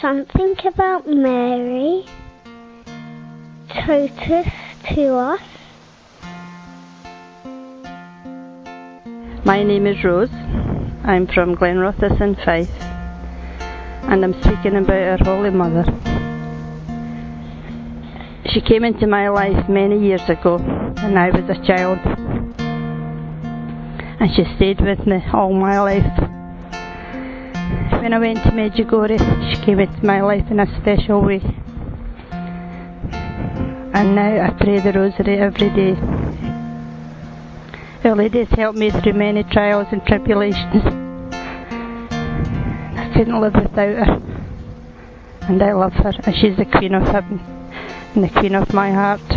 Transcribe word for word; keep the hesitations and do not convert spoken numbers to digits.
something about Mary told to us. My name is Rose. I'm from Glenrothes in Fife, and I'm speaking about our Holy Mother. She came into my life many years ago when I was a child, and she stayed with me all my life. When I went to Medjugorje, she came into my life in a special way, and now I pray the Rosary every day. Our Lady has helped me through many trials and tribulations. I couldn't live without her, and I love her, and she's the Queen of Heaven and the Queen of my heart.